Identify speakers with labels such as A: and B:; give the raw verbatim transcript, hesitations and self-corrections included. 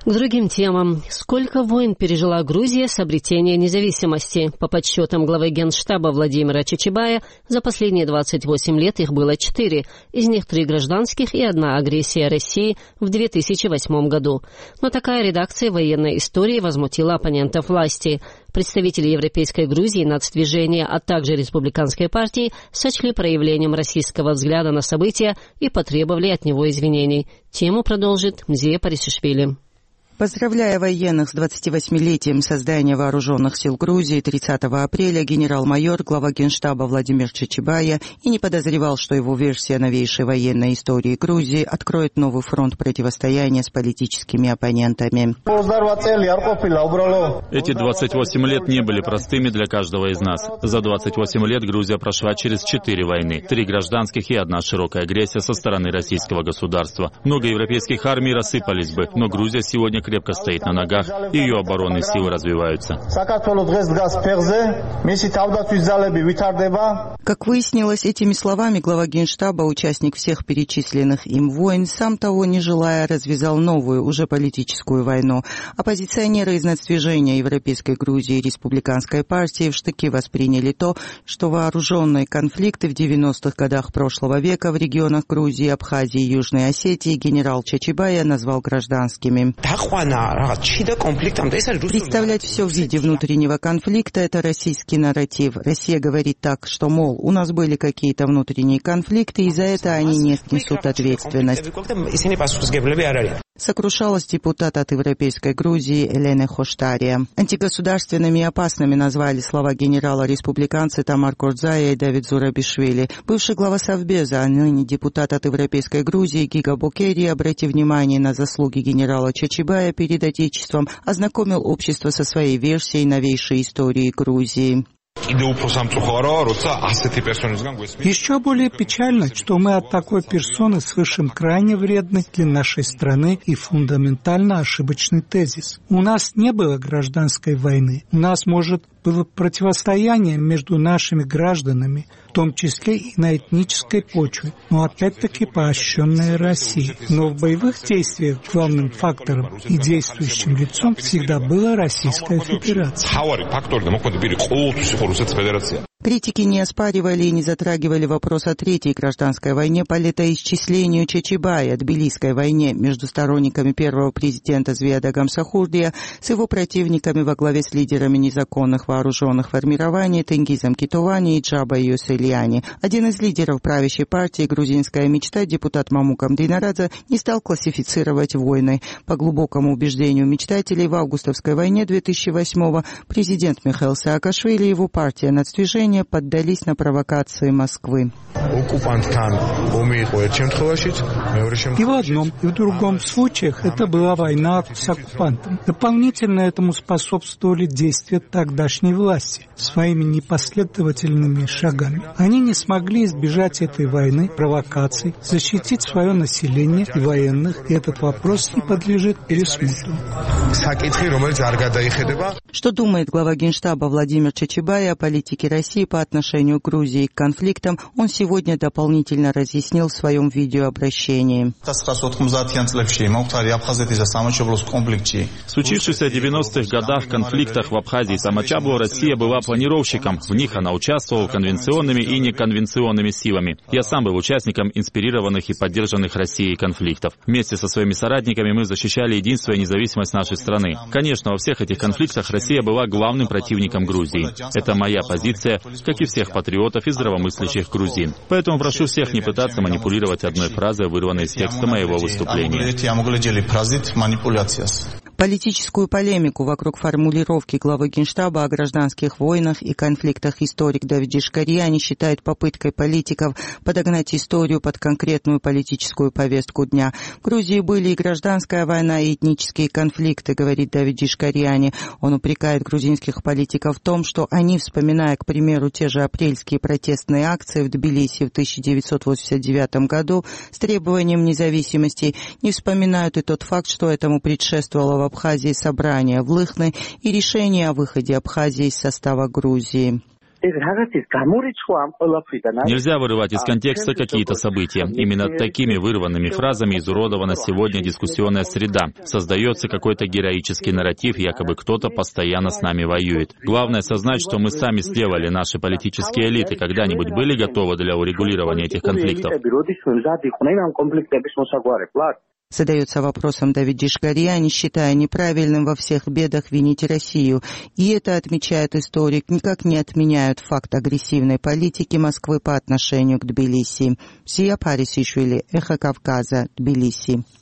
A: К другим темам. Сколько войн пережила Грузия с обретения независимости? По подсчетам главы Генштаба Владимира Чичибая, за последние двадцать восемь лет их было четыре, из них три гражданских и одна агрессия России в две тысячи восьмом году. Но такая редакция военной истории возмутила оппонентов власти. Представители Европейской Грузии, нацдвижения, а также Республиканской партии сочли проявлением российского взгляда на события и потребовали от него извинений. Тему продолжит Мзия Парисишвили.
B: Поздравляя военных с двадцативосьмилетием создания Вооруженных сил Грузии, тридцатого апреля генерал-майор, глава Генштаба Владимир Чичибая и не подозревал, что его версия новейшей военной истории Грузии откроет новый фронт противостояния с политическими оппонентами.
C: Эти двадцать восемь лет не были простыми для каждого из нас. За двадцать восемь лет Грузия прошла через четыре войны, три гражданских и одна широкая агрессия со стороны российского государства. Много европейских армий рассыпались бы, но Грузия сегодня крепко стоит на ногах, и ее оборонные силы развиваются.
B: Как выяснилось, этими словами глава Генштаба, участник всех перечисленных им войн, сам того не желая, развязал новую, уже политическую войну. Оппозиционеры из нацдвижения Европейской Грузии и Республиканской партии в штыки восприняли то, что вооруженные конфликты в девяностых годах прошлого века в регионах Грузии, Абхазии и Южной Осетии генерал Чичибая назвал гражданскими. Представлять все в виде внутреннего конфликта – это российский нарратив. Россия говорит так, что, мол, у нас были какие-то внутренние конфликты, и за это они не несут ответственность. Сокрушалась депутат от Европейской Грузии Елена Хоштария. Антигосударственными и опасными назвали слова генерала республиканцы Тамар Кордзая и Давид Зурабишвили. Бывший глава Совбеза, а ныне депутат от Европейской Грузии Гига Бокери, обратив внимание на заслуги генерала Чичибая перед Отечеством, ознакомил общество со своей версией новейшей истории Грузии.
D: Еще более печально, что мы от такой персоны слышим крайне вредный для нашей страны и фундаментально ошибочный тезис. У нас не было гражданской войны. У нас, может, было противостояние между нашими гражданами, в том числе и на этнической почве, но опять-таки поощренная Россией. Но в боевых действиях главным фактором и действующим лицом всегда была Российская Федерация.
B: Критики не оспаривали и не затрагивали вопрос о третьей гражданской войне по летоисчислению Чичибая, Тбилисской войне между сторонниками первого президента Звияда Гамсахурдия с его противниками во главе с лидерами незаконных вооруженных формирований Тенгизом Китовани и Джаба Юселяни. Один из лидеров правящей партии «Грузинская мечта», депутат Мамукам Динарадзе, не стал классифицировать войны. По глубокому убеждению мечтателей, в августовской войне две тысячи восьмого президент Михаил Саакашвили и его партия «Нацдвижение» поддались на провокации Москвы.
D: И в одном, и в другом случаях это была война с оккупантом. Дополнительно этому способствовали действия тогдашней власти своими непоследовательными шагами. Они не смогли избежать этой войны, провокаций, защитить свое население и военных, и этот вопрос не подлежит пересмотру.
B: Что думает глава Генштаба Владимир Чичибая о политике России по отношению к Грузии и к конфликтам, он сегодня дополнительно разъяснил в своем видеообращении.
C: В случившихся девяностых годах конфликтах в Абхазии и Самачаблу Россия была планировщиком. В них она участвовала конвенционными и неконвенционными силами. Я сам был участником инспирированных и поддержанных Россией конфликтов. Вместе со своими соратниками мы защищали единство и независимость нашей страны. Конечно, во всех этих конфликтах Россия была главным противником Грузии. Это моя позиция, как и всех патриотов и здравомыслящих грузин. Поэтому прошу всех не пытаться манипулировать одной фразой, вырванной из текста моего выступления.
B: Политическую полемику вокруг формулировки главы Генштаба о гражданских войнах и конфликтах историк Давид Шкарьяни считает попыткой политиков подогнать историю под конкретную политическую повестку дня. В Грузии были и гражданская война, и этнические конфликты, говорит Давид Шкарьяни. Он упрекает грузинских политиков в том, что они, вспоминая, к примеру, те же апрельские протестные акции в Тбилиси в тысяча девятьсот восемьдесят девятом году с требованием независимости, не вспоминают и тот факт, что этому предшествовало в Абхазии собрание в Лыхны и решение о выходе Абхазии из состава Грузии.
C: Нельзя вырывать из контекста какие-то события. Именно такими вырванными фразами изуродована сегодня дискуссионная среда. Создается какой-то героический нарратив, якобы кто-то постоянно с нами воюет. Главное осознать, что мы сами сделали, наши политические элиты когда-нибудь были готовы для урегулирования этих конфликтов.
B: Задается вопросом Давид Дишгариани, считая неправильным во всех бедах винить Россию. И это, отмечает историк, никак не отменяют факт агрессивной политики Москвы по отношению к Тбилиси. Сия Парисишвили, Эхо Кавказа, Тбилиси.